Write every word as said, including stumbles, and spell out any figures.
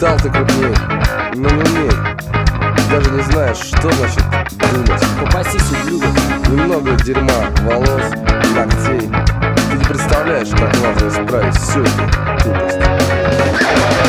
Стал ты крупнее, но не умеешь. Даже не знаешь, что значит думать. Попасись, ублюдок. Немного дерьма, волос, ногтей. Ты не представляешь, как важно исправить всю эту тупость.